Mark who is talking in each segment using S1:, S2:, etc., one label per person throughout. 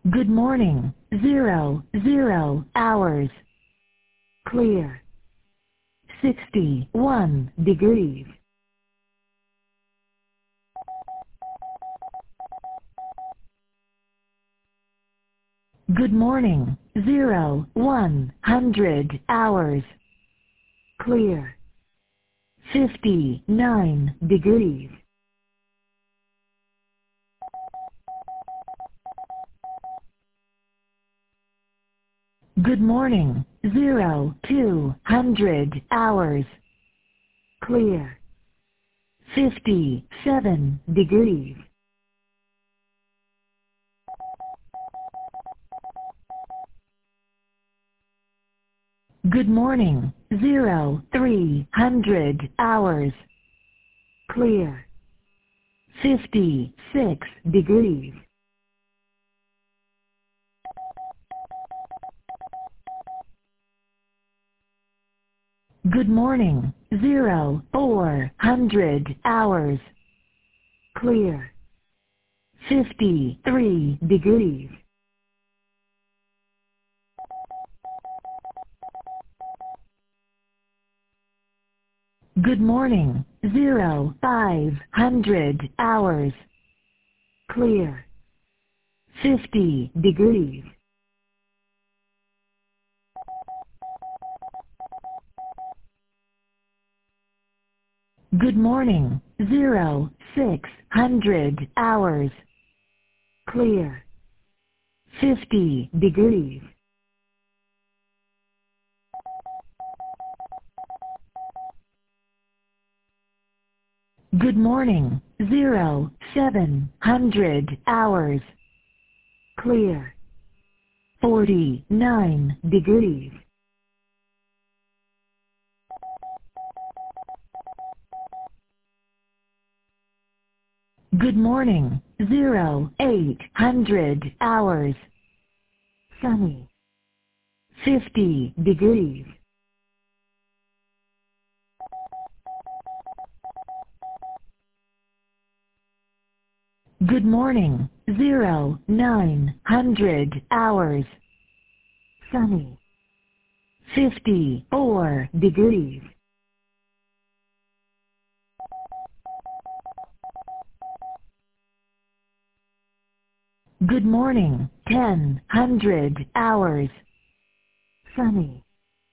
S1: Good morning. 00 hours. Clear. 61 degrees. Good morning. 100 hours. Clear. 59 degrees. Good morning. 200 hours. Clear. 57 degrees. Good morning. 300 hours. Clear. 56 degrees. Good morning. 400 hours. Clear. 53 degrees. Good morning. 500 hours. Clear. 50 degrees. Good morning. 600 hours. Clear. 50 degrees. Good morning. 700 hours. Clear. 49 degrees. Good morning. 800 hours. Sunny. 50 degrees. Good morning. 900 hours. Sunny. 54 degrees. Good morning. 1000 hours. Sunny.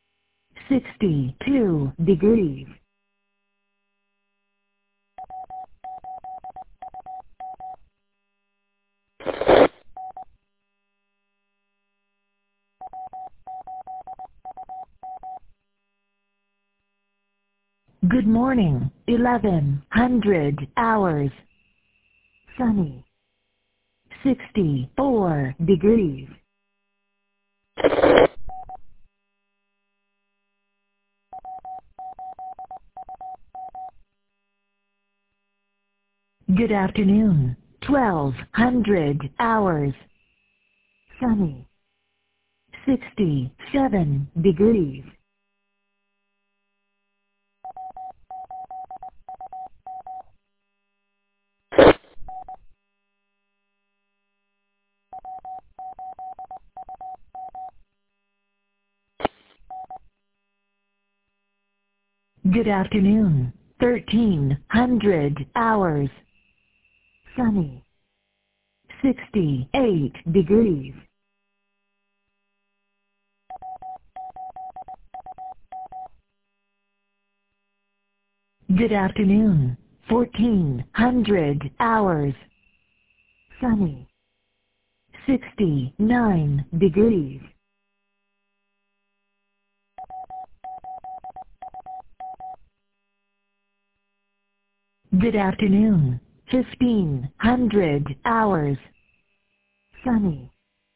S1: 62 degrees. Good morning. 1100 hours. Sunny. 64 degrees. Good afternoon. 1200 hours. Sunny. 67 degrees. Good afternoon. 1300 hours. Sunny. 68 degrees. Good afternoon. 1400 hours. Sunny. 69 degrees. Good afternoon. 1500 hours. Sunny.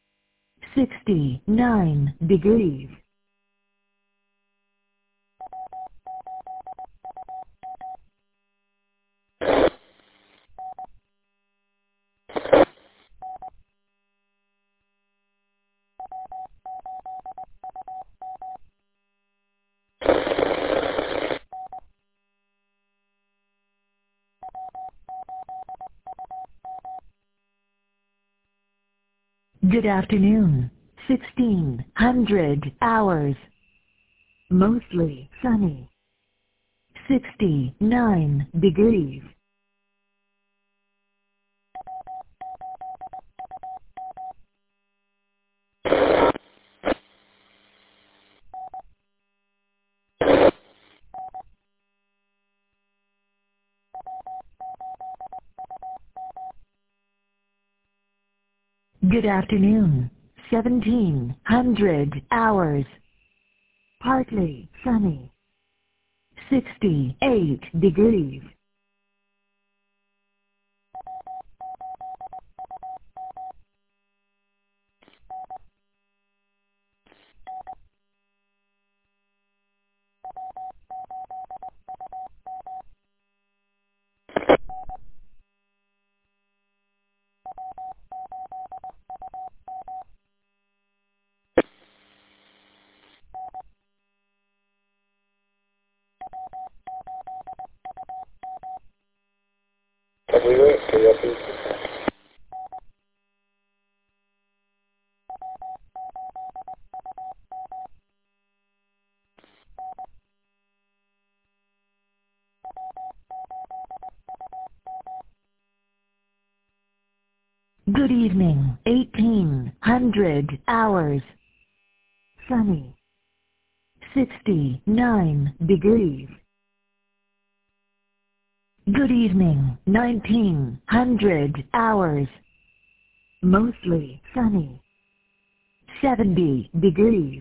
S1: 69 degrees. Good afternoon. 1600 hours. Mostly sunny. 69 degrees. Good afternoon. 1700 hours. Partly sunny. 68 degrees. Good evening. 1800 hours. Sunny. 69 degrees. Good evening. 1900 hours. Mostly sunny. 70 degrees.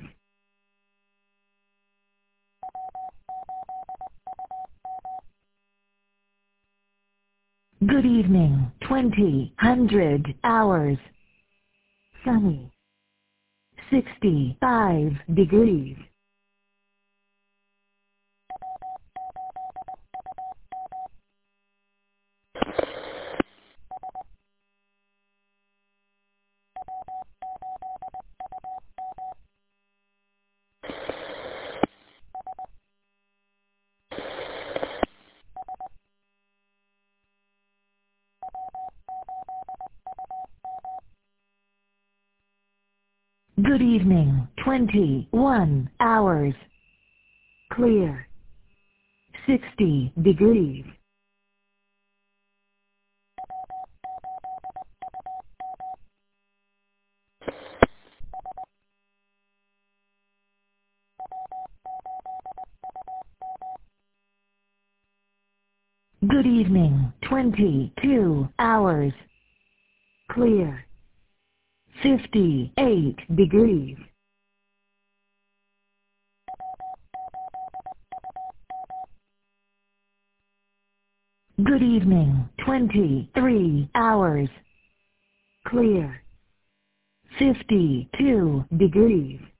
S1: Good evening. 2000 hours. Sunny. 65 degrees. Good evening. 21 hours. Clear. 60 degrees. Good evening. 22 hours. Clear. 58 degrees. Good evening. 23 hours. Clear. 52 degrees.